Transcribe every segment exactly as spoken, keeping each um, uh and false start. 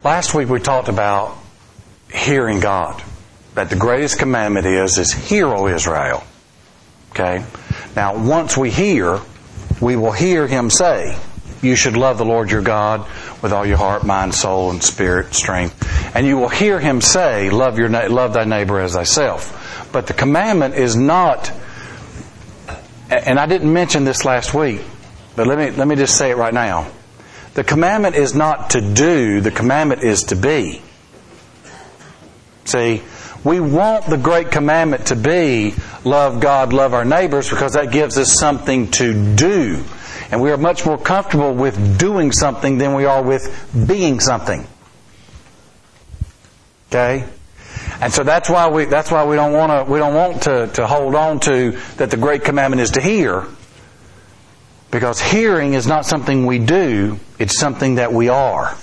Last week we talked about hearing God. That the greatest commandment is, is hear, O Israel. Okay? Now, once we hear, we will hear Him say, you should love the Lord your God with all your heart, mind, soul, and spirit, strength. And you will hear Him say, love your na- love thy neighbor as thyself. But the commandment is not, and I didn't mention this last week, but let me let me just say it right now. The commandment is not to do, the commandment is to be. See, we want the great commandment to be love God, love our neighbors, because that gives us something to do. And we are much more comfortable with doing something than we are with being something. Okay? And so that's why we that's why we don't want to we don't want to, to hold on to that the great commandment is to hear. Because hearing is not something we do, it's something that we are.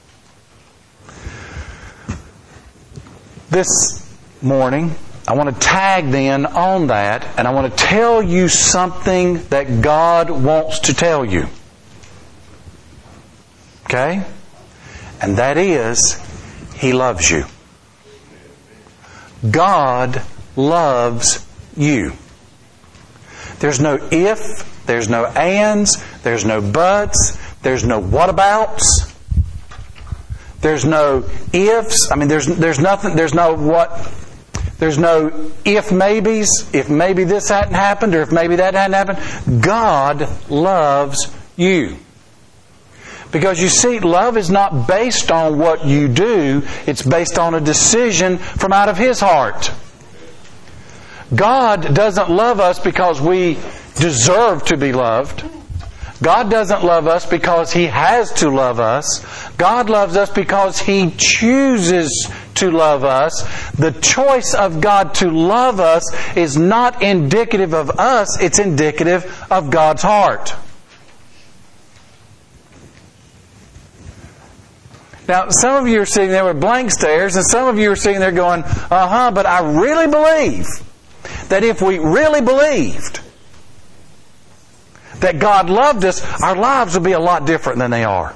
This morning, I want to tag then on that, and I want to tell you something that God wants to tell you. Okay? And that is, He loves you. God loves you. There's no if, there's no ands, there's no buts, there's no whatabouts. There's no ifs. I mean, there's there's nothing. There's no what. There's no if maybes. If maybe this hadn't happened, or if maybe that hadn't happened. God loves you. Because you see, love is not based on what you do. It's based on a decision from out of His heart. God doesn't love us because we deserve to be loved. God doesn't love us because He has to love us. God loves us because He chooses to love us. The choice of God to love us is not indicative of us, it's indicative of God's heart. Now, some of you are sitting there with blank stares, and some of you are sitting there going, uh-huh, but I really believe that if we really believed that God loved us, our lives would be a lot different than they are.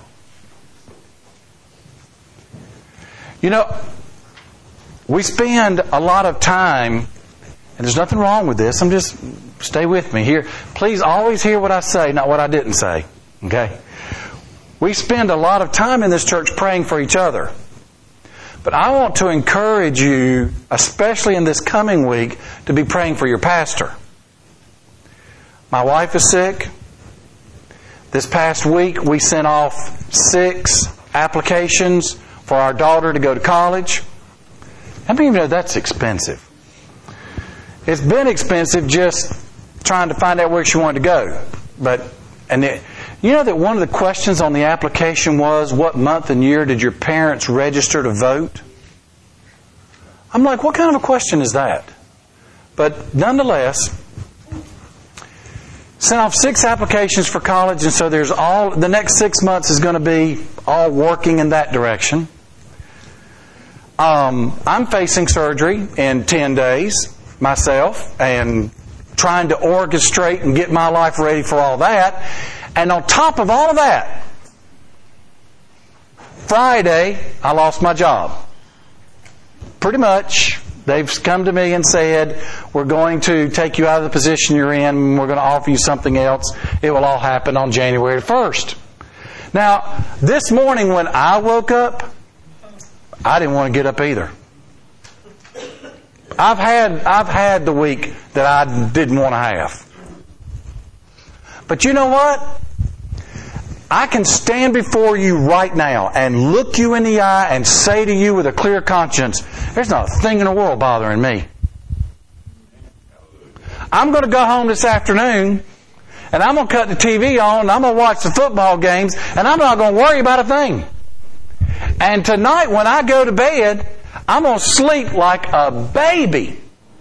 You know, we spend a lot of time, and there's nothing wrong with this, I'm just, stay with me here. Please always hear what I say, not what I didn't say. Okay? We spend a lot of time in this church praying for each other. But I want to encourage you, especially in this coming week, to be praying for your pastor. My wife is sick. This past week we sent off six applications for our daughter to go to college. How many of you know that's expensive? It's been expensive just trying to find out where she wanted to go. But and it, you know that one of the questions on the application was, what month and year did your parents register to vote? I'm like, what kind of a question is that? But nonetheless, sent off six applications for college, and so there's all the next six months is going to be all working in that direction. Um, I'm facing surgery in ten days myself, and trying to orchestrate and get my life ready for all that. And on top of all of that, Friday I lost my job. Pretty much. They've come to me and said, we're going to take you out of the position you're in. We're going to offer you something else. It will all happen on January first. Now, this morning when I woke up, I didn't want to get up either. I've had, I've had the week that I didn't want to have. But you know what? I can stand before you right now and look you in the eye and say to you with a clear conscience, there's not a thing in the world bothering me. I'm going to go home this afternoon and I'm going to cut the T V on and I'm going to watch the football games and I'm not going to worry about a thing. And tonight when I go to bed, I'm going to sleep like a baby.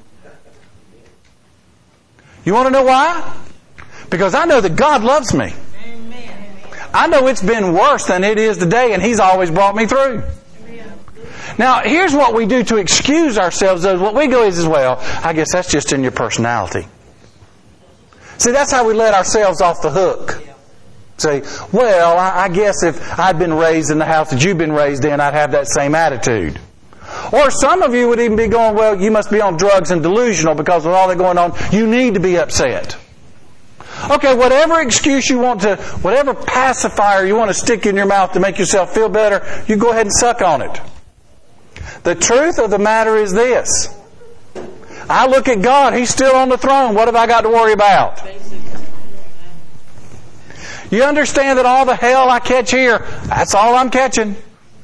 You want to know why? Because I know that God loves me. I know it's been worse than it is today, and He's always brought me through. Now, here's what we do to excuse ourselves. What we go is as well, I guess that's just in your personality. See, that's how we let ourselves off the hook. Say, well, I, I guess if I'd been raised in the house that you've been raised in, I'd have that same attitude. Or some of you would even be going, well, you must be on drugs and delusional because with all that going on, you need to be upset. Okay, whatever excuse you want to, whatever pacifier you want to stick in your mouth to make yourself feel better, you go ahead and suck on it. The truth of the matter is this. I look at God, He's still on the throne. What have I got to worry about? You understand that all the hell I catch here, that's all I'm catching.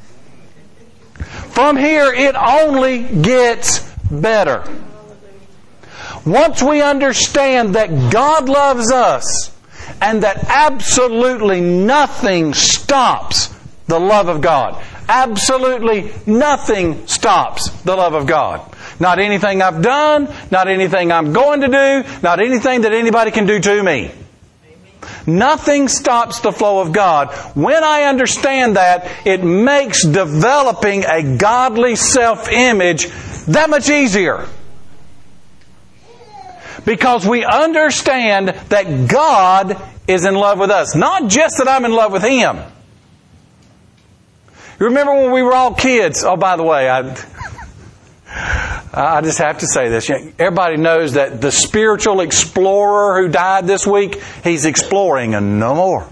From here, it only gets better. Once we understand that God loves us and that absolutely nothing stops the love of God. Absolutely nothing stops the love of God. Not anything I've done, not anything I'm going to do, not anything that anybody can do to me. Nothing stops the flow of God. When I understand that, it makes developing a godly self-image that much easier. Because we understand that God is in love with us. Not just that I'm in love with Him. You remember when we were all kids? Oh, by the way, I... I just have to say this. Everybody knows that the spiritual explorer who died this week, he's exploring and no more.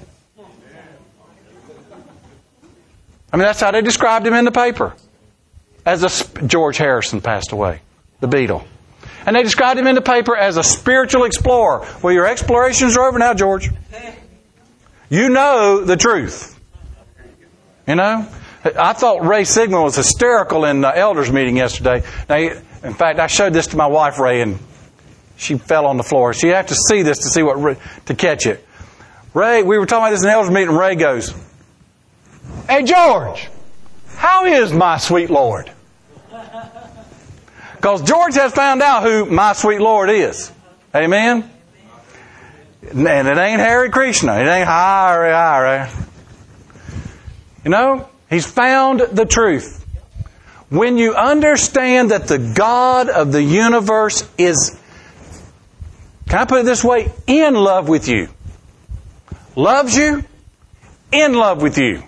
I mean, that's how they described him in the paper. As a George Harrison passed away, the Beatle. And they described him in the paper as a spiritual explorer. Well, your explorations are over now, George. You know the truth. You know? I thought Ray Sigmund was hysterical in the elders meeting yesterday. Now, in fact, I showed this to my wife, Ray, and she fell on the floor. So you have to see this to see what to catch it. Ray, we were talking about this in the elders meeting, and Ray goes, "Hey, George, how is my sweet Lord?" Because George has found out who my sweet Lord is. Amen? And it ain't Hare Krishna. It ain't Hare Hare. You know? He's found the truth. When you understand that the God of the universe is, can I put it this way, in love with you. Loves you, in love with you.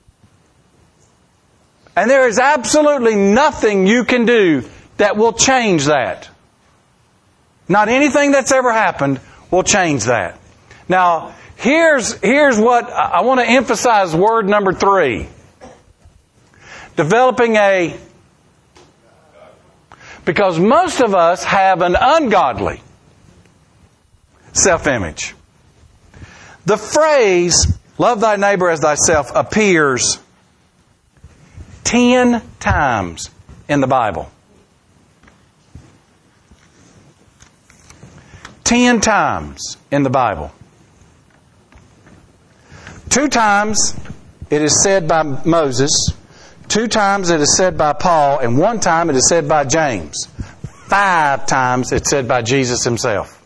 And there is absolutely nothing you can do that will change that. Not anything that's ever happened will change that. Now, here's, here's what I want to emphasize, word number three. Developing a... Because most of us have an ungodly self-image. The phrase, love thy neighbor as thyself, appears ten times in the Bible. Ten times in the Bible. Two times it is said by Moses. Two times it is said by Paul, and one time it is said by James. Five times it's said by Jesus Himself.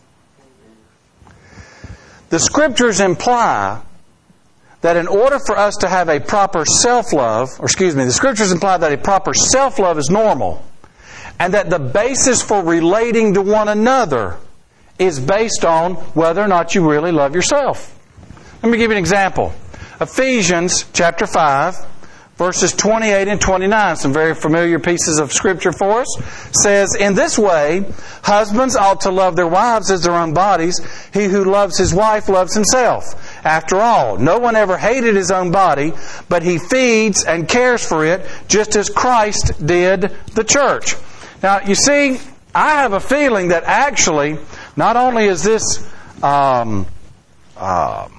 The Scriptures imply that in order for us to have a proper self-love, or excuse me, the Scriptures imply that a proper self-love is normal, and that the basis for relating to one another is based on whether or not you really love yourself. Let me give you an example. Ephesians chapter five, verses twenty-eight and twenty-nine, some very familiar pieces of Scripture for us, says, "In this way, husbands ought to love their wives as their own bodies. He who loves his wife loves himself. After all, no one ever hated his own body, but he feeds and cares for it, just as Christ did the church." Now, you see, I have a feeling that actually, not only is this um, um,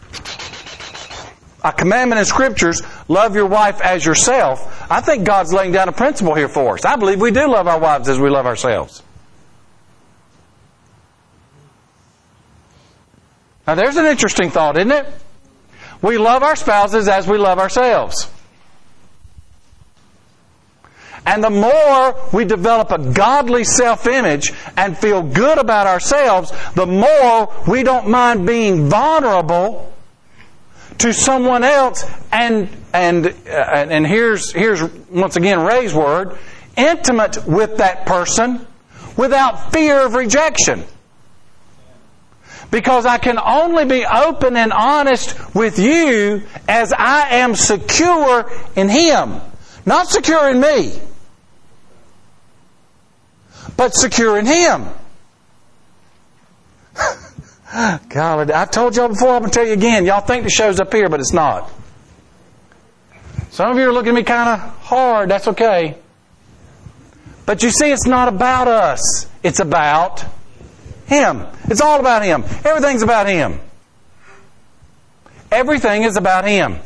a commandment in Scriptures, love your wife as yourself, I think God's laying down a principle here for us. I believe we do love our wives as we love ourselves. Now there's an interesting thought, isn't it? We love our spouses as we love ourselves. And the more we develop a godly self-image and feel good about ourselves, the more we don't mind being vulnerable to someone else, and and uh, and here's here's once again Ray's word, intimate with that person without fear of rejection. Because I can only be open and honest with you as I am secure in Him. Not secure in me, but secure in Him. God, I've told y'all before, I'm going to tell you again. Y'all think the show's up here, but it's not. Some of you are looking at me kind of hard. That's okay. But you see, it's not about us. It's about Him. It's all about Him. Everything's about Him. Everything is about Him.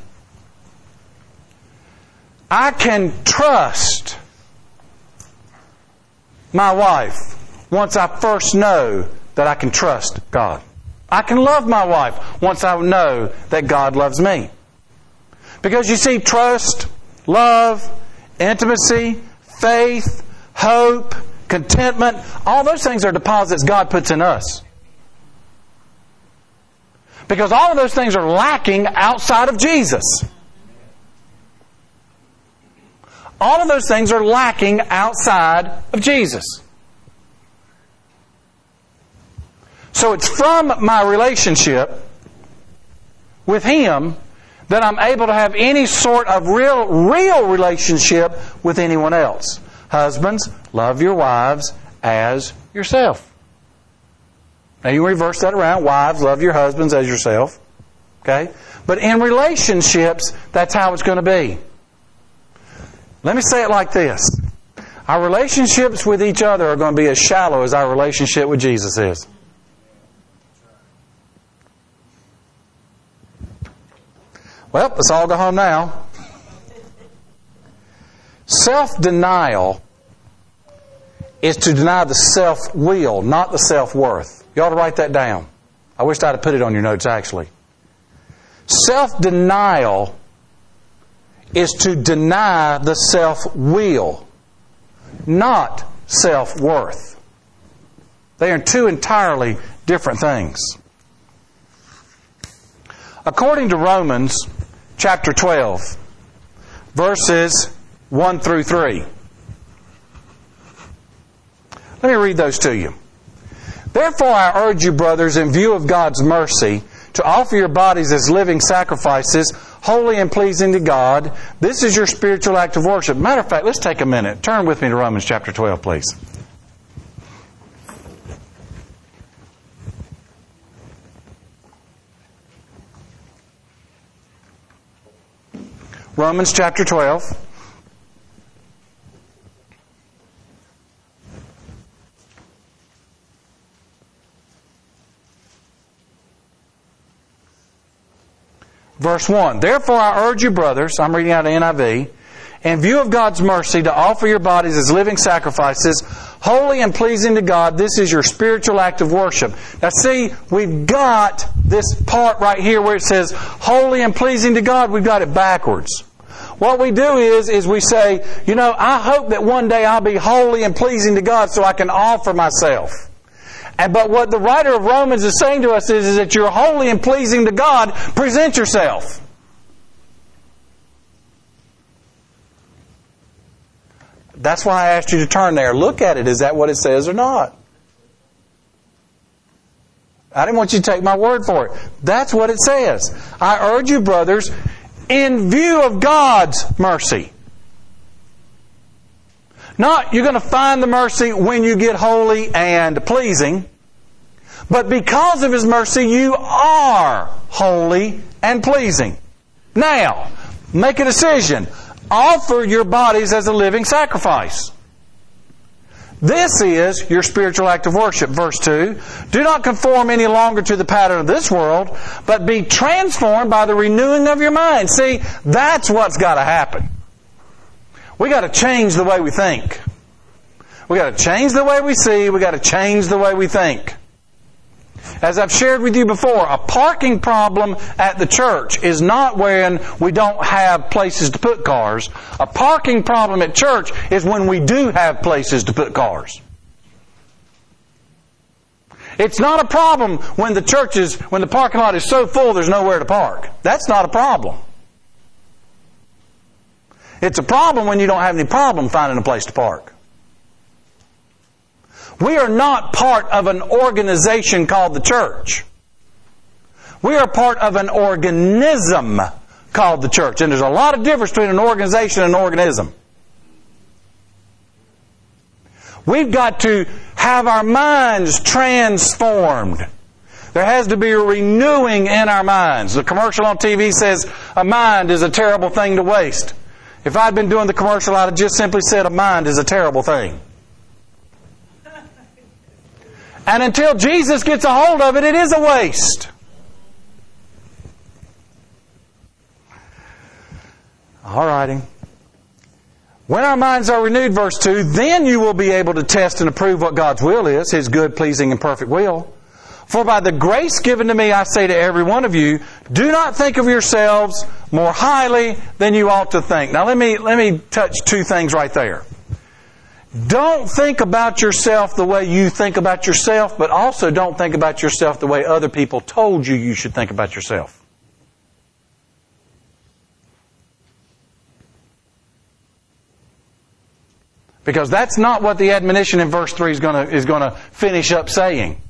I can trust my wife once I first know that I can trust God. I can love my wife once I know that God loves me. Because you see, trust, love, intimacy, faith, hope, contentment, all those things are deposits God puts in us. Because all of those things are lacking outside of Jesus. All of those things are lacking outside of Jesus. So it's from my relationship with Him that I'm able to have any sort of real, real relationship with anyone else. Husbands, love your wives as yourself. Now you reverse that around. Wives, love your husbands as yourself. Okay? But in relationships, that's how it's going to be. Let me say it like this. Our relationships with each other are going to be as shallow as our relationship with Jesus is. Well, let's all go home now. Self-denial is to deny the self-will, not the self-worth. You ought to write that down. I wish I'd have put it on your notes, actually. Self-denial is to deny the self-will, not self-worth. They are two entirely different things. According to Romans chapter twelve, verses one through three. Let me read those to you. Therefore I urge you, brothers, in view of God's mercy, to offer your bodies as living sacrifices, holy and pleasing to God. This is your spiritual act of worship. Matter of fact, let's take a minute. Turn with me to Romans chapter twelve, please. Romans chapter twelve. Verse one. Therefore I urge you, brothers, I'm reading out of N I V, in view of God's mercy, to offer your bodies as living sacrifices, holy and pleasing to God. This is your spiritual act of worship. Now see, we've got this part right here where it says, holy and pleasing to God. We've got it backwards. What we do is, is we say, you know, I hope that one day I'll be holy and pleasing to God so I can offer myself. And but what the writer of Romans is saying to us is, is that you're holy and pleasing to God, present yourself. That's why I asked you to turn there. Look at it. Is that what it says or not? I didn't want you to take my word for it. That's what it says. I urge you, brothers, in view of God's mercy. Not you're going to find the mercy when you get holy and pleasing, but because of His mercy, you are holy and pleasing. Now, make a decision. Offer your bodies as a living sacrifice. This is your spiritual act of worship. Verse two. Do not conform any longer to the pattern of this world, but be transformed by the renewing of your mind. See, that's what's got to happen. We got to change the way we think. We got to change the way we see. We got to change the way we think. As I've shared with you before, a parking problem at the church is not when we don't have places to put cars. A parking problem at church is when we do have places to put cars. It's not a problem when the church is, when the parking lot is so full there's nowhere to park. That's not a problem. It's a problem when you don't have any problem finding a place to park. We are not part of an organization called the church. We are part of an organism called the church. And there's a lot of difference between an organization and an organism. We've got to have our minds transformed. There has to be a renewing in our minds. The commercial on T V says a mind is a terrible thing to waste. If I'd been doing the commercial, I'd have just simply said a mind is a terrible thing. And until Jesus gets a hold of it, it is a waste. All righty. When our minds are renewed, verse two, then you will be able to test and approve what God's will is, His good, pleasing, and perfect will. For by the grace given to me, I say to every one of you, do not think of yourselves more highly than you ought to think. Now let me, let me touch two things right there. Don't think about yourself the way you think about yourself, but also don't think about yourself the way other people told you you should think about yourself. Because that's not what the admonition in verse three is going to, is going to finish up saying.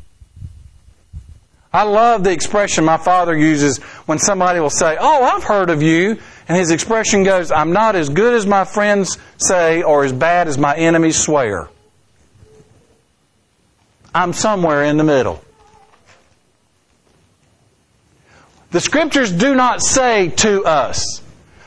I love the expression my father uses when somebody will say, oh, I've heard of you. And his expression goes, I'm not as good as my friends say or as bad as my enemies swear. I'm somewhere in the middle. The Scriptures do not say to us,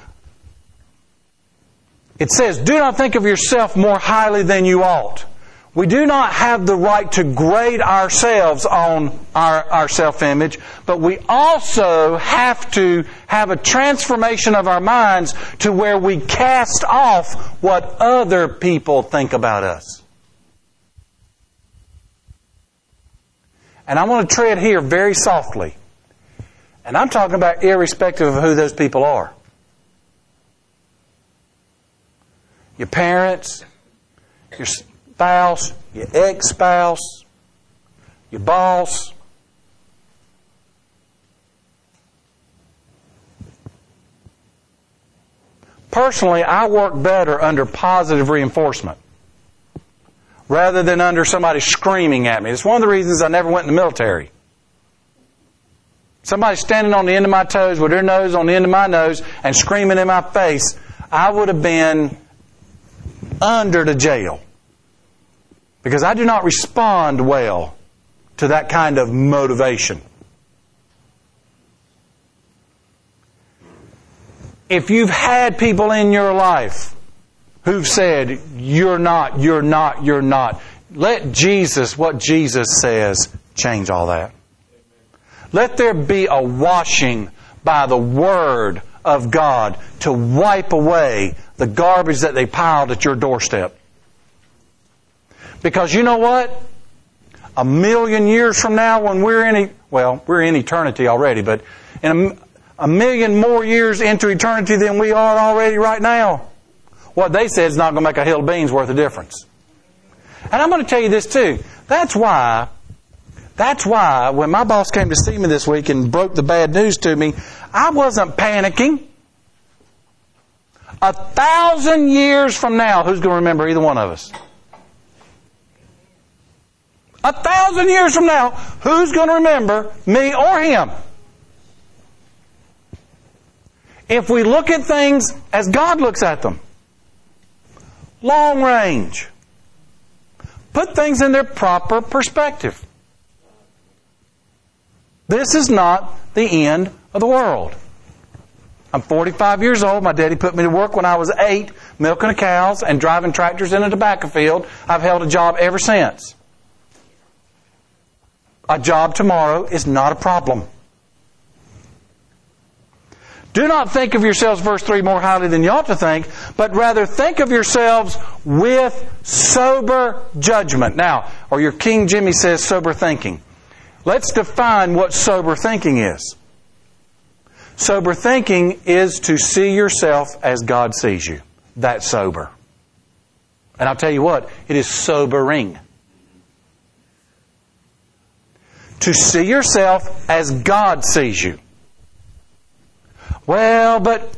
it says, do not think of yourself more highly than you ought. We do not have the right to grade ourselves on our, our self-image, but we also have to have a transformation of our minds to where we cast off what other people think about us. And I want to tread here very softly. And I'm talking about irrespective of who those people are. Your parents, your spouse, your ex-spouse, your boss. Personally, I work better under positive reinforcement rather than under somebody screaming at me. It's one of the reasons I never went in the military. Somebody standing on the end of my toes with their nose on the end of my nose and screaming in my face, I would have been under the jail. Because I do not respond well to that kind of motivation. If you've had people in your life who've said, you're not, you're not, you're not, let Jesus, what Jesus says, change all that. Let there be a washing by the Word of God to wipe away the garbage that they piled at your doorstep. Because you know what? A million years from now when we're in, well, we're in eternity already, but in a, a million more years into eternity than we are already right now, what they said is not going to make a hill of beans worth of difference. And I'm going to tell you this too. That's why, that's why when my boss came to see me this week and broke the bad news to me, I wasn't panicking. A thousand years from now, who's going to remember either one of us? A thousand years from now, who's going to remember me or him? If we look at things as God looks at them, long range, put things in their proper perspective. This is not the end of the world. I'm forty-five years old. My daddy put me to work when I was eight, milking the cows and driving tractors in a tobacco field. I've held a job ever since. A job tomorrow is not a problem. Do not think of yourselves, verse three, more highly than you ought to think, but rather think of yourselves with sober judgment. Now, or your King Jimmy says sober thinking. Let's define what sober thinking is. Sober thinking is to see yourself as God sees you. That's sober. And I'll tell you what, it is sobering. To see yourself as God sees you. Well, but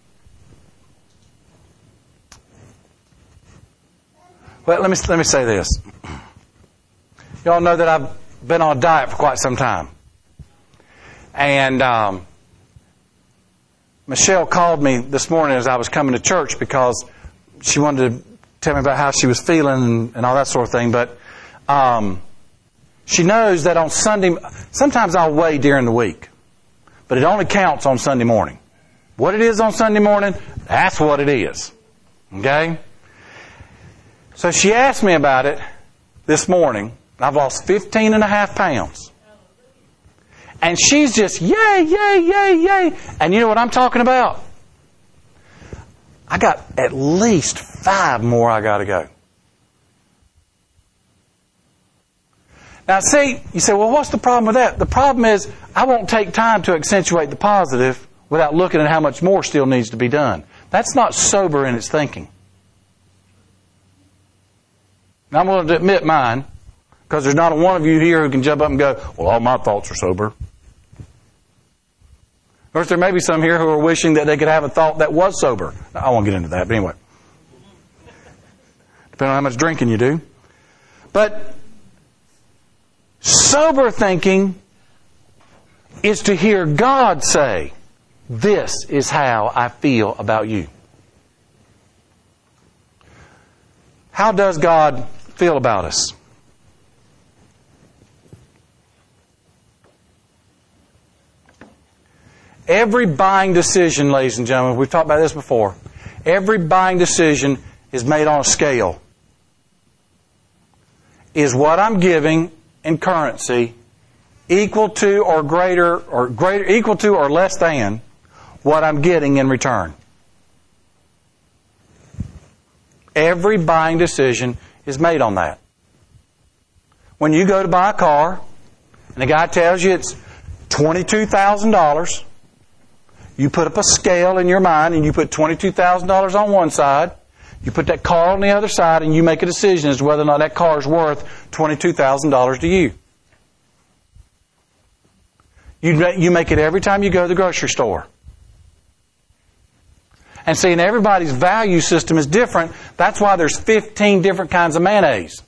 well, let me let me say this. Y'all know that I've been on a diet for quite some time. And um, Michelle called me this morning as I was coming to church because she wanted to tell me about how she was feeling and, and all that sort of thing. But um, she knows that on Sunday, sometimes I'll weigh during the week, but it only counts on Sunday morning. What it is on Sunday morning, that's what it is. Okay? So she asked me about it this morning. I've lost fifteen and a half pounds. And she's just, yay, yay, yay, yay. And you know what I'm talking about? I got at least five more I got to go. Now see, you say, well, what's the problem with that? The problem is I won't take time to accentuate the positive without looking at how much more still needs to be done. That's not sober in its thinking. Now I'm willing to admit mine, because there's not a one of you here who can jump up and go, well, all my thoughts are sober. Of course, there may be some here who are wishing that they could have a thought that was sober. Now, I won't get into that, but anyway. Depending on how much drinking you do. But sober thinking is to hear God say, this is how I feel about you. How does God feel about us? Every buying decision, ladies and gentlemen, we've talked about this before. Every buying decision is made on a scale. Is what I'm giving in currency equal to or greater or greater equal to or less than what I'm getting in return? Every buying decision is made on that. When you go to buy a car and the guy tells you it's twenty-two thousand dollars, you put up a scale in your mind and you put twenty-two thousand dollars on one side, you put that car on the other side, and you make a decision as to whether or not that car is worth twenty-two thousand dollars to you. You, you make it every time you go to the grocery store. And seeing everybody's value system is different, that's why there's fifteen different kinds of mayonnaise.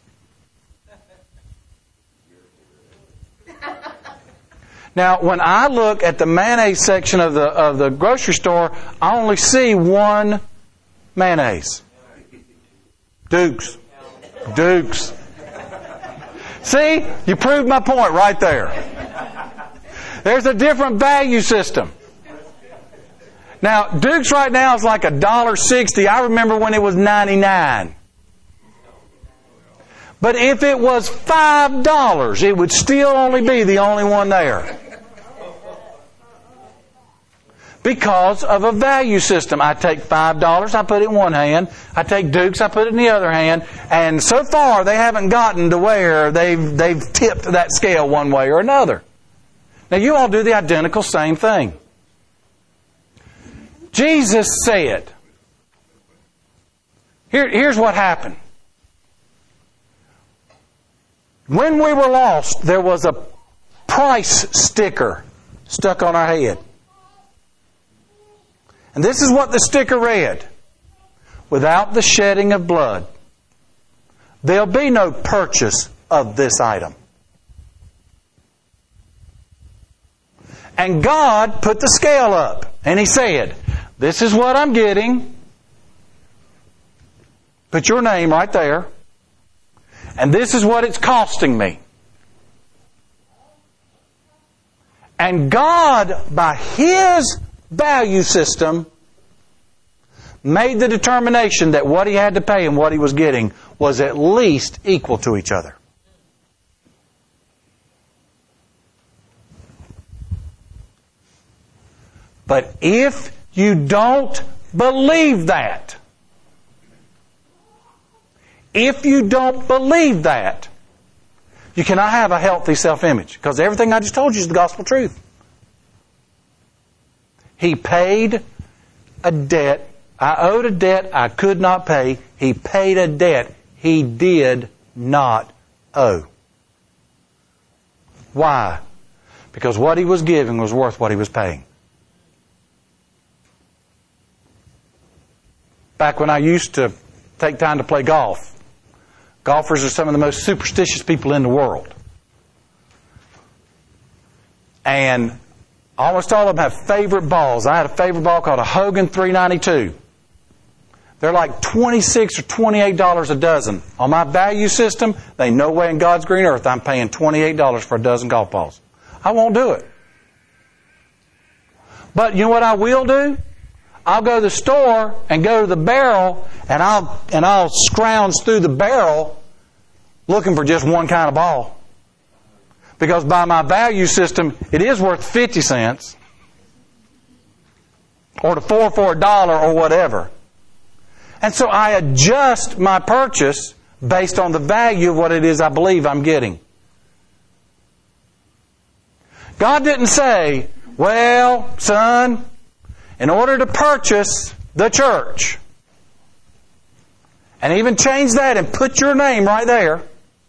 Now, when I look at the mayonnaise section of the of the grocery store, I only see one mayonnaise. Duke's. Duke's. See? You proved my point right there. There's a different value system. Now, Duke's right now is like a dollar sixty. I remember when it was ninety-nine. But if it was five dollars, it would still only be the only one there. Because of a value system. I take five dollars, I put it in one hand. I take Duke's, I put it in the other hand. And so far, they haven't gotten to where they've, they've tipped that scale one way or another. Now, you all do the identical same thing. Jesus said, here, here's what happened. When we were lost, there was a price sticker stuck on our head. And this is what the sticker read. Without the shedding of blood, there'll be no purchase of this item. And God put the scale up. And He said, this is what I'm getting. Put your name right there. And this is what it's costing me. And God, by His value system, made the determination that what He had to pay and what He was getting was at least equal to each other. But if you don't believe that, if you don't believe that, you cannot have a healthy self-image. Because everything I just told you is the gospel truth. He paid a debt. I owed a debt I could not pay. He paid a debt He did not owe. Why? Because what He was giving was worth what He was paying. Back when I used to take time to play golf, golfers are some of the most superstitious people in the world. And Almost all of them have favorite balls. I had a favorite ball called a Hogan three ninety-two. They're like twenty-six or twenty-eight dollars a dozen. On my value system, they no way in God's green earth I'm paying twenty-eight dollars for a dozen golf balls. I won't do it. But you know what I will do? I'll go to the store and go to the barrel, and I'll and I'll scrounge through the barrel looking for just one kind of ball. Because by my value system, it is worth fifty cents. Or to four for a dollar or whatever. And so I adjust my purchase based on the value of what it is I believe I'm getting. God didn't say, well, son, in order to purchase the church, and even change that and put your name right there,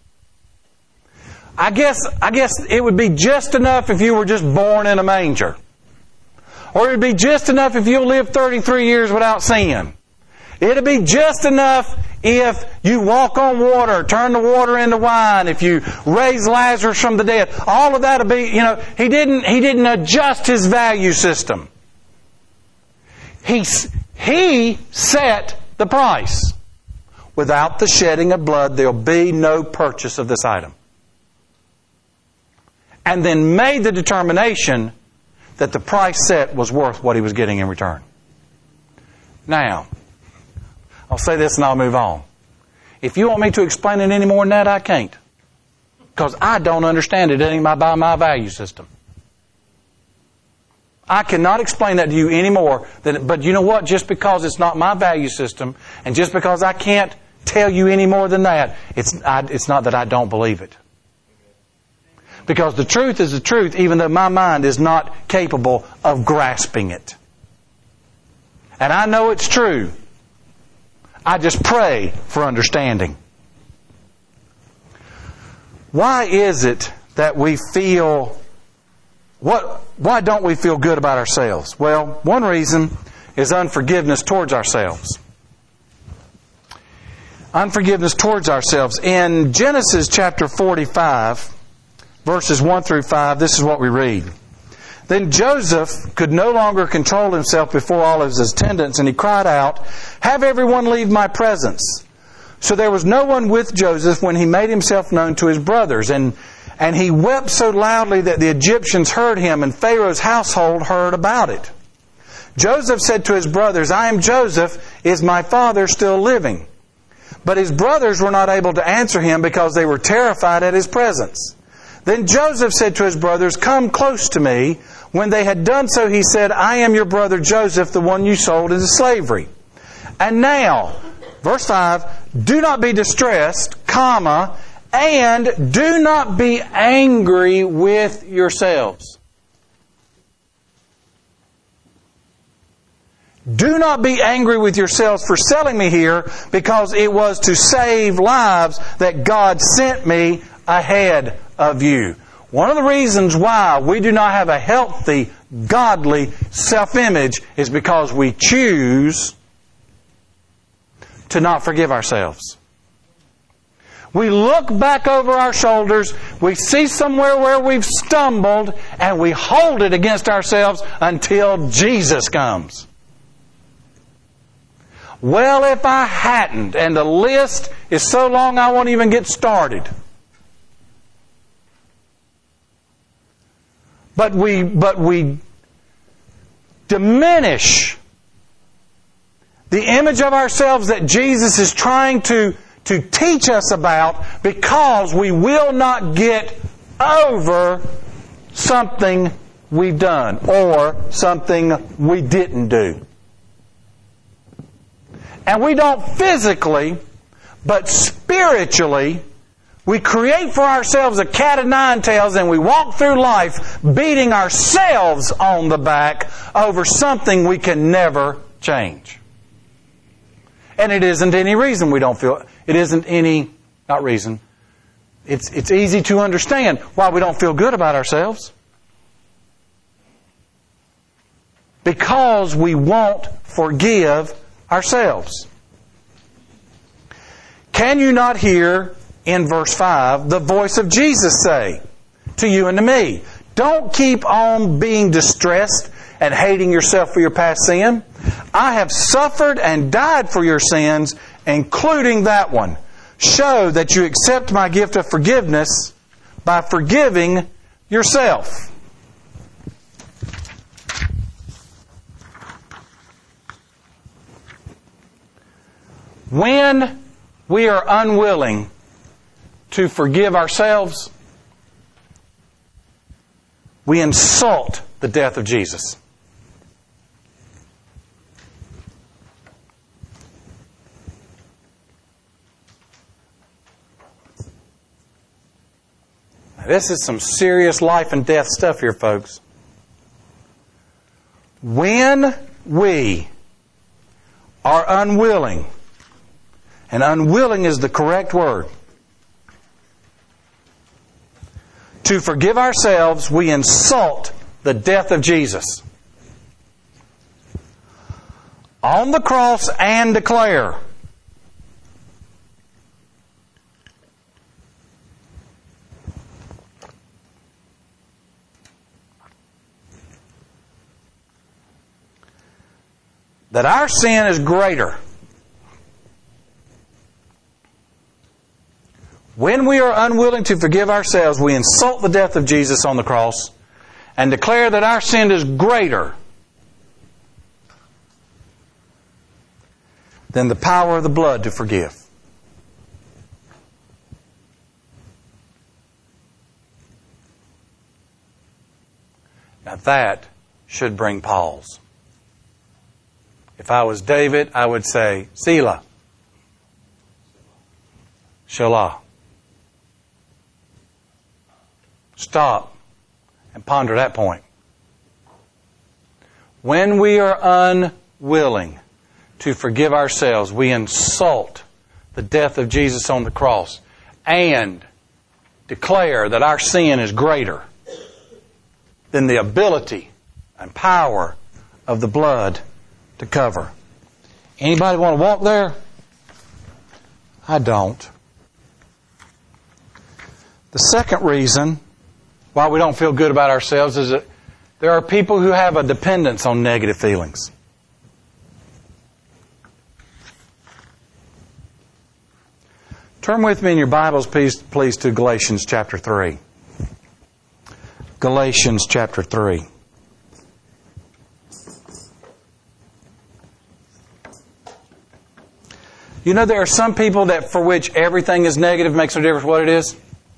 I guess I guess it would be just enough if you were just born in a manger. Or it would be just enough if you lived thirty-three years without sin. It would be just enough if you walk on water, turn the water into wine, if you raise Lazarus from the dead. All of that would be, you know, he didn't he didn't adjust his value system. He, he set the price. Without the shedding of blood, there will be no purchase of this item. And then made the determination that the price set was worth what he was getting in return. Now, I'll say this and I'll move on. If you want me to explain it any more than that, I can't. Because I don't understand it any by my value system. I cannot explain that to you any more than, but you know what? Just because it's not my value system, and just because I can't tell you any more than that, it's, I, it's not that I don't believe it. Because the truth is the truth, even though my mind is not capable of grasping it. And I know it's true. I just pray for understanding. Why is it that we feel, what, why don't we feel good about ourselves? Well, one reason is unforgiveness towards ourselves. Unforgiveness towards ourselves. In Genesis chapter forty-five, verses one through five, this is what we read. Then Joseph could no longer control himself before all of his attendants, and he cried out, "Have everyone leave my presence." So there was no one with Joseph when he made himself known to his brothers. And, and he wept so loudly that the Egyptians heard him, and Pharaoh's household heard about it. Joseph said to his brothers, "I am Joseph. Is my father still living?" But his brothers were not able to answer him because they were terrified at his presence. Then Joseph said to his brothers, "Come close to me." When they had done so, he said, "I am your brother Joseph, the one you sold into slavery. And now," verse five, "do not be distressed, comma, and do not be angry with yourselves." Do not be angry with yourselves for selling me here, because it was to save lives that God sent me ahead of you. One of the reasons why we do not have a healthy, godly self-image is because we choose to not forgive ourselves. We look back over our shoulders, we see somewhere where we've stumbled, and we hold it against ourselves until Jesus comes. Well, if I hadn't, and the list is so long I won't even get started. But we, but we diminish the image of ourselves that Jesus is trying to, to teach us about, because we will not get over something we've done or something we didn't do. And we don't physically, but spiritually, we create for ourselves a cat of nine tails, and we walk through life beating ourselves on the back over something we can never change. And it isn't any reason we don't feel, it isn't any, not reason, it's, it's easy to understand why we don't feel good about ourselves. Because we won't forgive ourselves. Can you not hear in verse five the voice of Jesus say to you and to me, Don't keep on being distressed and hating yourself for your past sin. I have suffered and died for your sins, including that one. Show that you accept my gift of forgiveness by forgiving yourself. When we are unwilling to forgive ourselves, we insult the death of Jesus. Now, this is some serious life and death stuff here, folks. When we are unwilling, and unwilling is the correct word, to forgive ourselves, we insult the death of Jesus. On the cross and declare, that our sin is greater. When we are unwilling to forgive ourselves, we insult the death of Jesus on the cross and declare that our sin is greater than the power of the blood to forgive. Now that should bring pause. If I was David, I would say, Selah, Shelah. Stop and ponder that point. When we are unwilling to forgive ourselves, we insult the death of Jesus on the cross and declare that our sin is greater than the ability and power of the blood to cover. Anybody want to walk there? I don't. The second reason why we don't feel good about ourselves is that there are people who have a dependence on negative feelings. Turn with me in your Bibles, please, please to Galatians chapter three. Galatians chapter three. You know, there are some people that for which everything is negative, makes no difference what it is.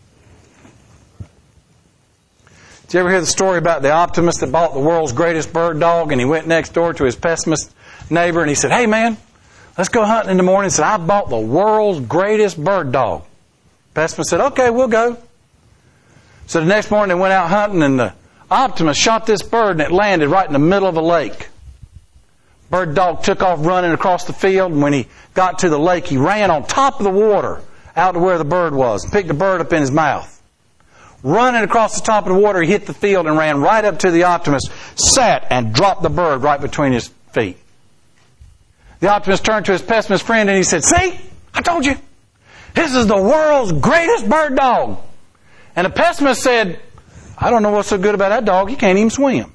Did you ever hear the story about the optimist that bought the world's greatest bird dog, and he went next door to his pessimist neighbor and he said, "Hey man, let's go hunting in the morning." He said, "I bought the world's greatest bird dog." Pessimist said, "Okay, we'll go." So the next morning they went out hunting, and the optimist shot this bird and it landed right in the middle of a lake. Bird dog took off running across the field, and when he got to the lake, he ran on top of the water out to where the bird was and picked the bird up in his mouth. Running across the top of the water, he hit the field and ran right up to the optimist, sat and dropped the bird right between his feet. The optimist turned to his pessimist friend and he said, "See, I told you, this is the world's greatest bird dog." And the pessimist said, "I don't know what's so good about that dog, he can't even swim."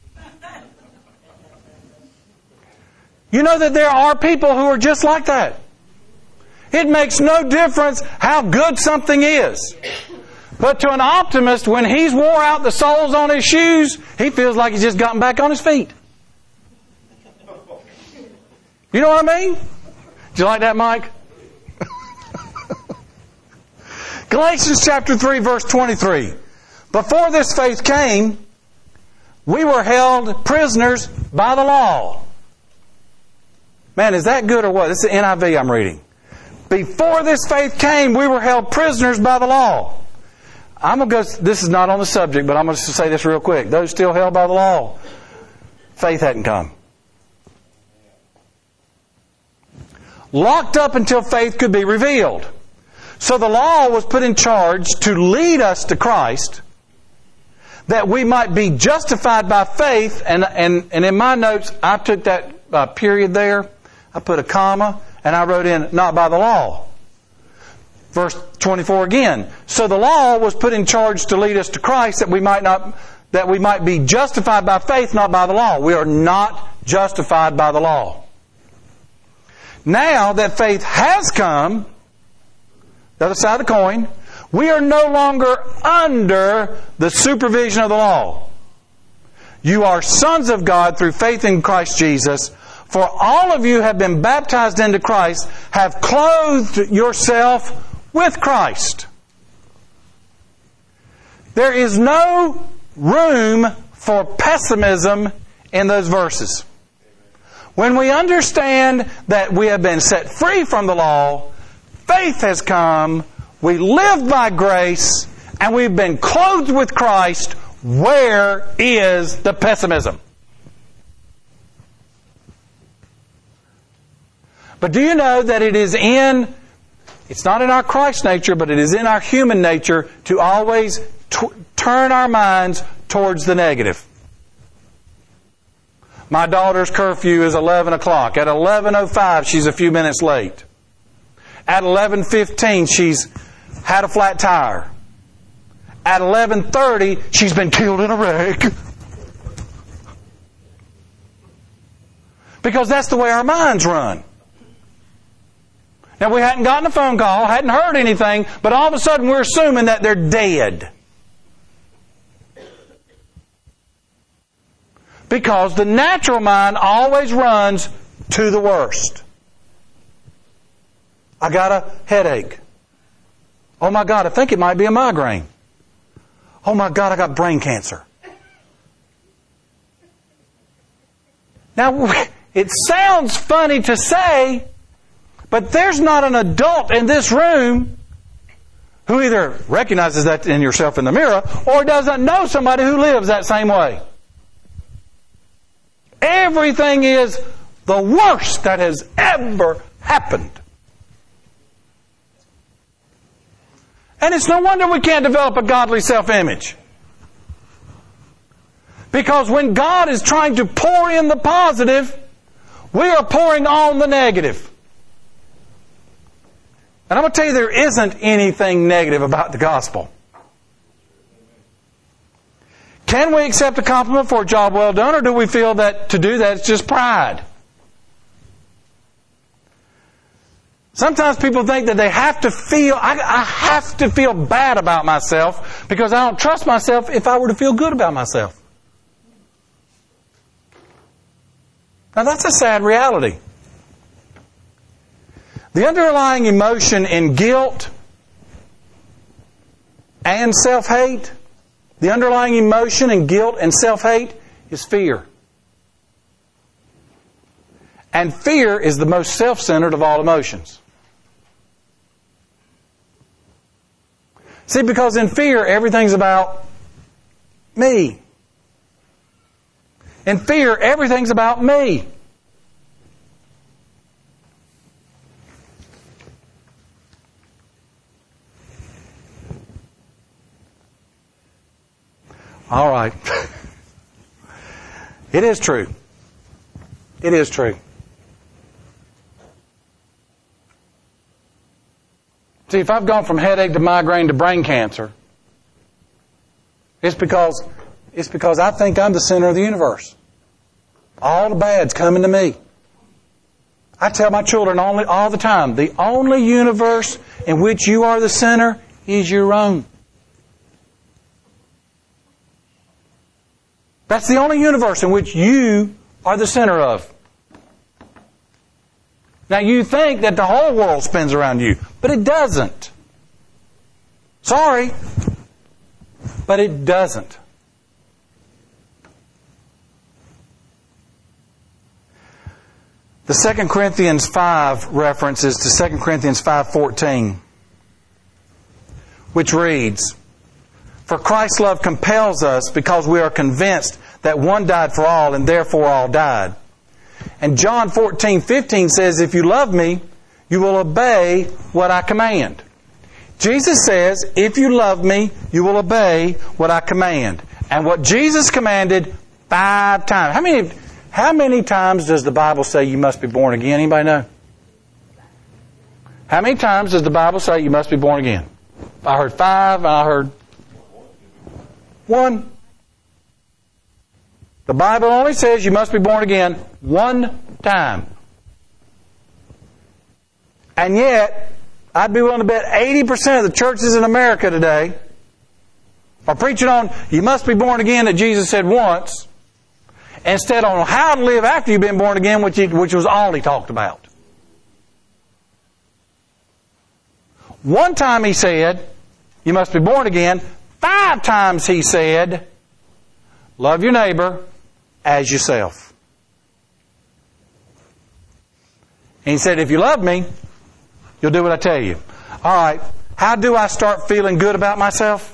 You know that there are people who are just like that. It makes no difference how good something is. But to an optimist, when he's wore out the soles on his shoes, he feels like he's just gotten back on his feet. You know what I mean? Did you like that, Mike? Galatians chapter three, verse twenty-three. Before this faith came, we were held prisoners by the law. Man, is that good or what? This is the N I V I'm reading. Before this faith came, we were held prisoners by the law. I'm going to go, this is not on the subject, but I'm going to say this real quick. Those still held by the law, faith hadn't come. Locked up until faith could be revealed. So the law was put in charge to lead us to Christ, that we might be justified by faith. And, and, and in my notes, I took that uh, period there, I put a comma, and I wrote in, not by the law. Verse twenty-four again. So the law was put in charge to lead us to Christ that we might not, that we might be justified by faith, not by the law. We are not justified by the law. Now that faith has come, the other side of the coin, we are no longer under the supervision of the law. You are sons of God through faith in Christ Jesus. For all of you have been baptized into Christ, have clothed yourself with Christ. There is no room for pessimism in those verses. When we understand that we have been set free from the law, faith has come, we live by grace, and we've been clothed with Christ, where is the pessimism? But do you know that it is in, it's not in our Christ nature, but it is in our human nature to always t- turn our minds towards the negative. My daughter's curfew is eleven o'clock. At eleven oh five, she's a few minutes late. At eleven fifteen, she's had a flat tire. At eleven thirty, she's been killed in a wreck. Because that's the way our minds run. Now, we hadn't gotten a phone call, hadn't heard anything, but all of a sudden we're assuming that they're dead. Because the natural mind always runs to the worst. I got a headache. Oh my God, I think it might be a migraine. Oh my God, I got brain cancer. Now, it sounds funny to say, but there's not an adult in this room who either recognizes that in yourself in the mirror or doesn't know somebody who lives that same way. Everything is the worst that has ever happened. And it's no wonder we can't develop a godly self-image. Because when God is trying to pour in the positive, we are pouring on the negative. And I'm going to tell you, there isn't anything negative about the gospel. Can we accept a compliment for a job well done, or do we feel that to do that is just pride? Sometimes people think that they have to feel, I, I have to feel bad about myself because I don't trust myself if I were to feel good about myself. Now that's a sad reality. The underlying emotion in guilt and self-hate, the underlying emotion in guilt and self-hate is fear. And fear is the most self-centered of all emotions. See, because in fear, everything's about me. In fear, everything's about me. All right. It is true. It is true. See, if I've gone from headache to migraine to brain cancer, it's because it's because I think I'm the center of the universe. All the bad's coming to me. I tell my children only all the time, the only universe in which you are the center is your own. That's the only universe in which you are the center of. Now you think that the whole world spins around you, but it doesn't. Sorry, but it doesn't. The Second Corinthians five reference is to Second Corinthians five fourteen, which reads, "For Christ's love compels us because we are convinced that one died for all and therefore all died." And John fourteen fifteen says, "If you love me, you will obey what I command." Jesus says, if you love me, you will obey what I command. And what Jesus commanded five times. How many, how many times does the Bible say you must be born again? Anybody know? How many times does the Bible say you must be born again? I heard five, I heard one. The Bible only says you must be born again one time. And yet, I'd be willing to bet eighty percent of the churches in America today are preaching on you must be born again that Jesus said once, instead on how to live after you've been born again, which, he, which was all He talked about. One time He said, you must be born again. Five times He said, love your neighbor as yourself. And He said, if you love me, you'll do what I tell you. All right, how do I start feeling good about myself?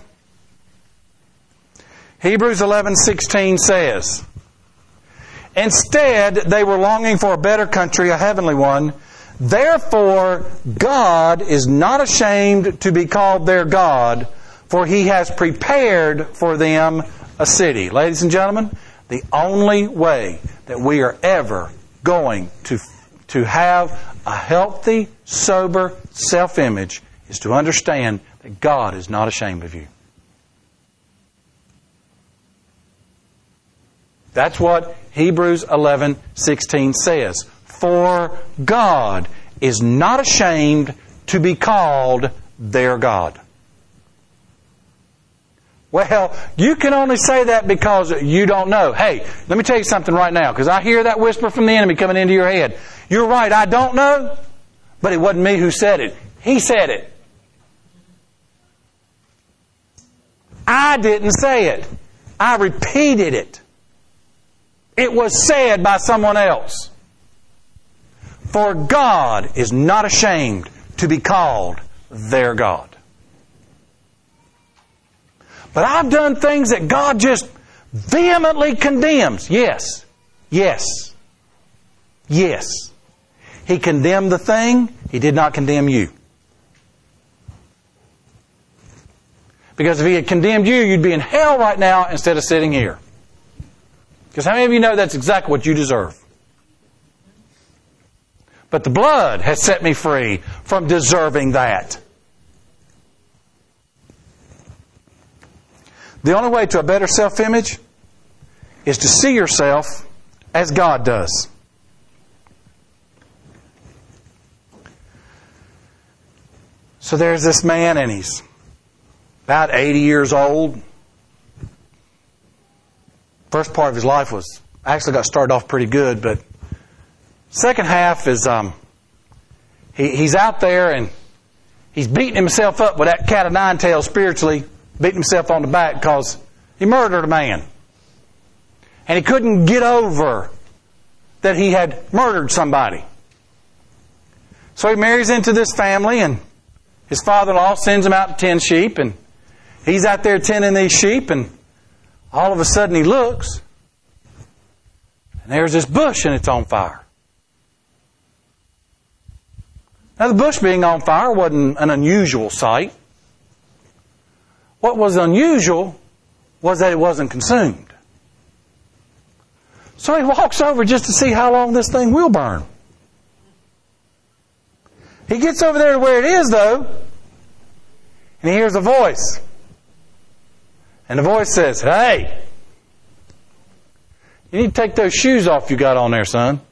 Hebrews eleven sixteen says, instead, they were longing for a better country, a heavenly one. Therefore, God is not ashamed to be called their God, for He has prepared for them a city. Ladies and gentlemen, the only way that we are ever going to, to have a healthy, sober self-image is to understand that God is not ashamed of you. That's what Hebrews eleven sixteen says. For God is not ashamed to be called their God. Well, you can only say that because you don't know. Hey, let me tell you something right now, because I hear that whisper from the enemy coming into your head. You're right, I don't know, but it wasn't me who said it. He said it. I didn't say it. I repeated it. It was said by someone else. For God is not ashamed to be called their God. But I've done things that God just vehemently condemns. Yes. Yes. Yes. He condemned the thing. He did not condemn you. Because if He had condemned you, you'd be in hell right now instead of sitting here. Because how many of you know that's exactly what you deserve? But the blood has set me free from deserving that. The only way to a better self-image is to see yourself as God does. So there's this man, and he's about eighty years old. First part of his life was, actually got started off pretty good, but second half is, um, he, he's out there and he's beating himself up with that cat of nine tails spiritually, beating himself on the back because he murdered a man. And he couldn't get over that he had murdered somebody. So he marries into this family, and his father-in-law sends him out to tend sheep, and he's out there tending these sheep, and all of a sudden he looks, and there's this bush and it's on fire. Now the bush being on fire wasn't an unusual sight. What was unusual was that it wasn't consumed. So he walks over just to see how long this thing will burn. He gets over there to where it is, though, and he hears a voice. And the voice says, hey, you need to take those shoes off you got on there, son.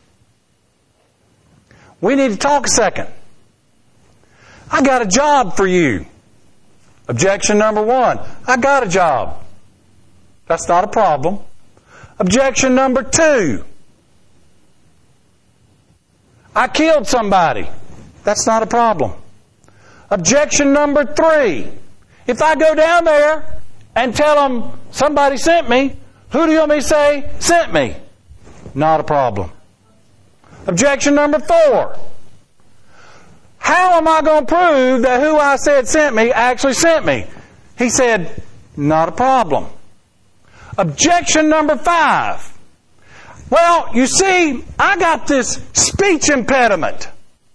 We need to talk a second. I got a job for you. Objection number one. I got a job. That's not a problem. Objection number two. I killed somebody. That's not a problem. Objection number three. If I go down there and tell them somebody sent me, who do you want me to say sent me? Not a problem. Objection number four. How am I going to prove that who I said sent me actually sent me? He said, not a problem. Objection number five. Well, you see, I got this speech impediment.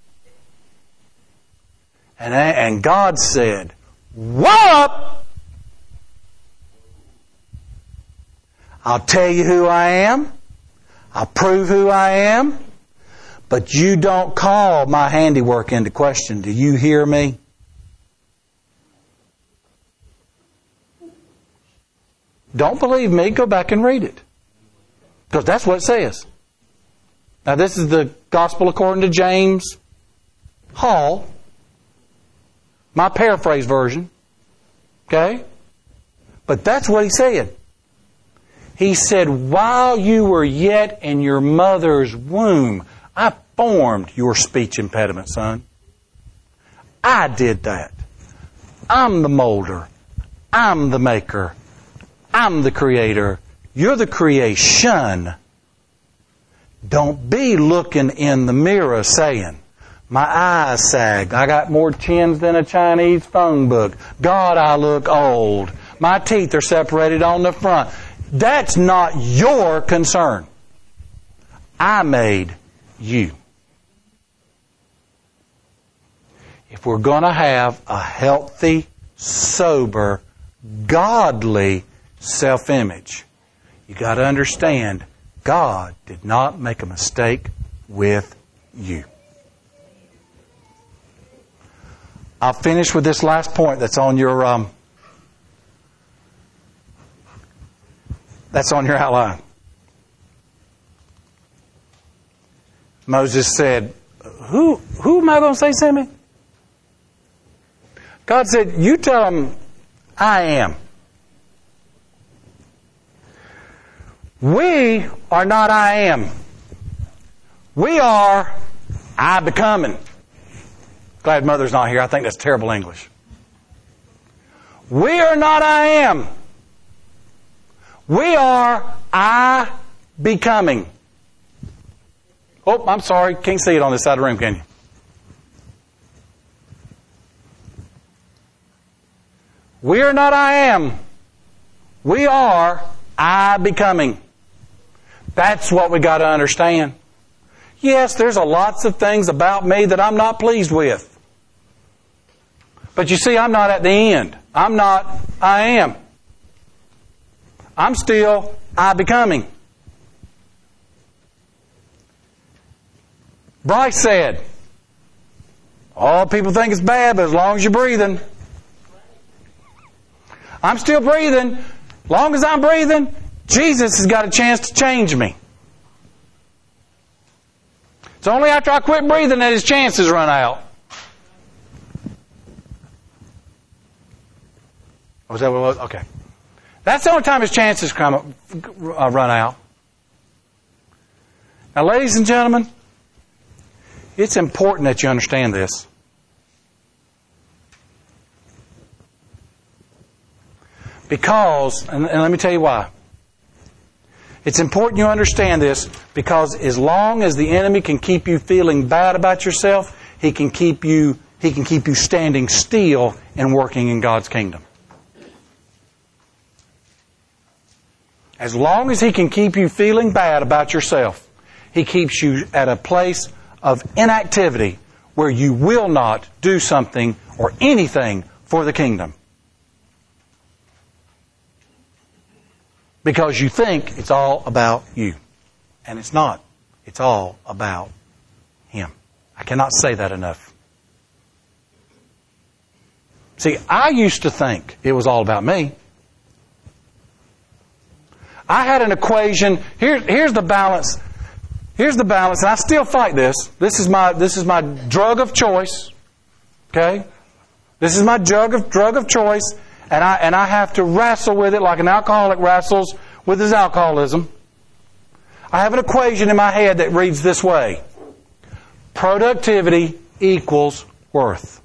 And, and God said, whoa! I'll tell you who I am. I'll prove who I am. But you don't call my handiwork into question. Do you hear me? Don't believe me? Go back and read it. Because that's what it says. Now this is the Gospel according to James Hall. My paraphrase version. Okay? But that's what he said. He said, while you were yet in your mother's womb, I formed your speech impediment, son. I did that. I'm the molder. I'm the maker. I'm the creator. You're the creation. Don't be looking in the mirror saying, my eyes sag. I got more chins than a Chinese phone book. God, I look old. My teeth are separated on the front. That's not your concern. I made you. If we're going to have a healthy, sober, godly self-image, you got to understand God did not make a mistake with you. I'll finish with this last point that's on your um, that's on your outline. Moses said, "Who who am I going to say sent me?" God said, "You tell them I am." We are not I am. We are I becoming. Glad Mother's not here. I think that's terrible English. We are not I am. We are I becoming. Oh, I'm sorry. Can't see it on this side of the room, can you? We are not I am. We are I becoming. That's what we got to understand. Yes, there's a lots of things about me that I'm not pleased with. But you see, I'm not at the end. I'm not I am. I'm still I becoming. Bryce said, all people think it's bad, but as long as you're breathing. I'm still breathing. As long as I'm breathing, Jesus has got a chance to change me. It's only after I quit breathing that his chances run out. Was that what it was? Okay. That's the only time his chances come uh, run out. Now, ladies and gentlemen, it's important that you understand this. Because, and, and let me tell you why. It's important you understand this because as long as the enemy can keep you feeling bad about yourself, he can keep you, he can keep you standing still and working in God's kingdom. As long as he can keep you feeling bad about yourself, he keeps you at a place of inactivity where you will not do something or anything for the kingdom. Because you think it's all about you. And it's not. It's all about him. I cannot say that enough. See, I used to think it was all about me. I had an equation. Here, here's the balance. Here's the balance, and I still fight this. This is my this is my drug of choice. Okay? This is my drug of drug of choice, and I and I have to wrestle with it like an alcoholic wrestles with his alcoholism. I have an equation in my head that reads this way. Productivity equals worth.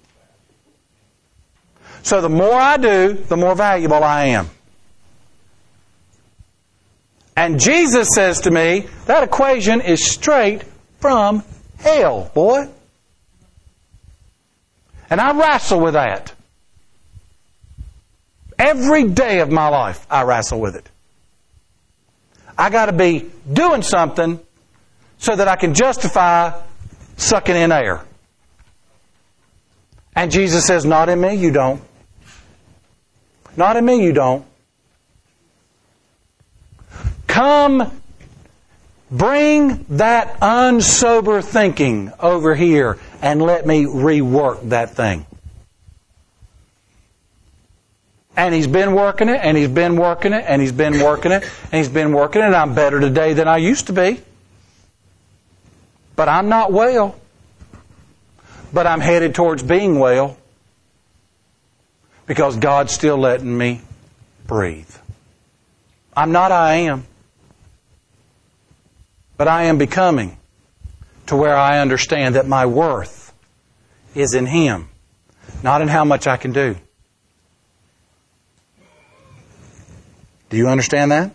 So the more I do, the more valuable I am. And Jesus says to me, that equation is straight from hell, boy. And I wrestle with that. Every day of my life, I wrestle with it. I got to be doing something so that I can justify sucking in air. And Jesus says, not in me, you don't. Not in me, you don't. Come Bring that unsober thinking over here and let me rework that thing. And He's been working it, and He's been working it, and He's been working it, and He's been working it, and I'm better today than I used to be. But I'm not well. But I'm headed towards being well. Because God's still letting me breathe. I'm not I am. But I am becoming to where I understand that my worth is in Him, not in how much I can do. Do you understand that?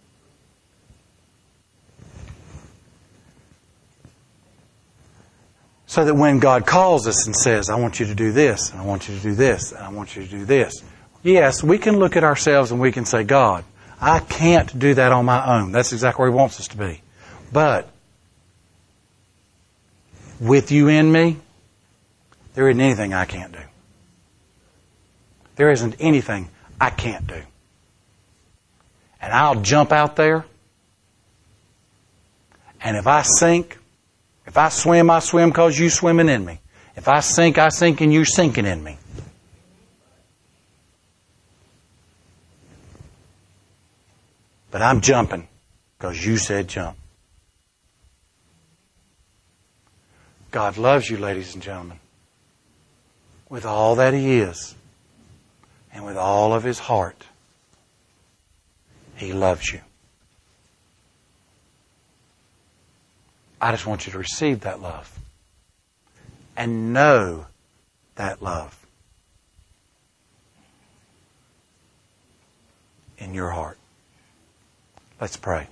So that when God calls us and says, I want you to do this, and I want you to do this, and I want you to do this. Yes, we can look at ourselves and we can say, God, I can't do that on my own. That's exactly where He wants us to be. But with you in me, there isn't anything I can't do. There isn't anything I can't do. And I'll jump out there. And if I sink, if I swim, I swim because you swimming in me. If I sink, I sink and you sinking in me. But I'm jumping because you said jump. God loves you, ladies and gentlemen, with all that He is and with all of His heart. He loves you. I just want you to receive that love and know that love in your heart. Let's pray.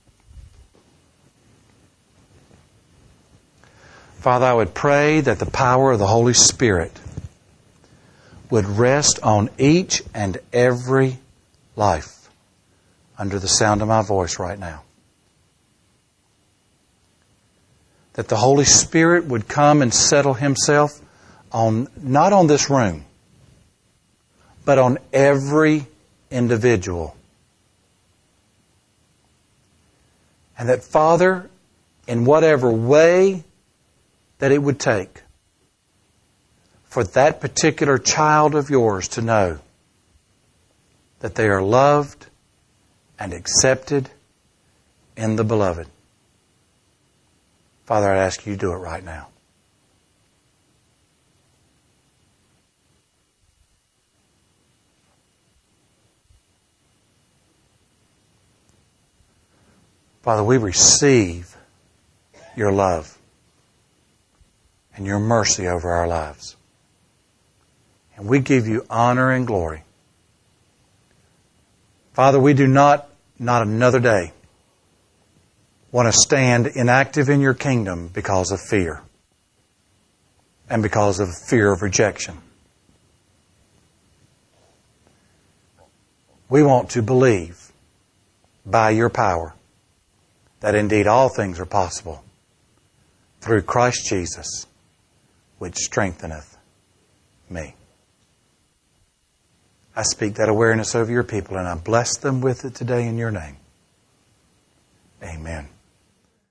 Father, I would pray that the power of the Holy Spirit would rest on each and every life under the sound of my voice right now. That the Holy Spirit would come and settle Himself on, not on this room, but on every individual. And that, Father, in whatever way that it would take for that particular child of yours to know that they are loved and accepted in the Beloved. Father, I ask you to do it right now. Father, we receive your love and your mercy over our lives. And we give you honor and glory. Father, we do not, not another day, want to stand inactive in your kingdom because of fear and because of fear of rejection. We want to believe by your power that indeed all things are possible through Christ Jesus, which strengtheneth me. I speak that awareness over your people, and I bless them with it today in your name. Amen.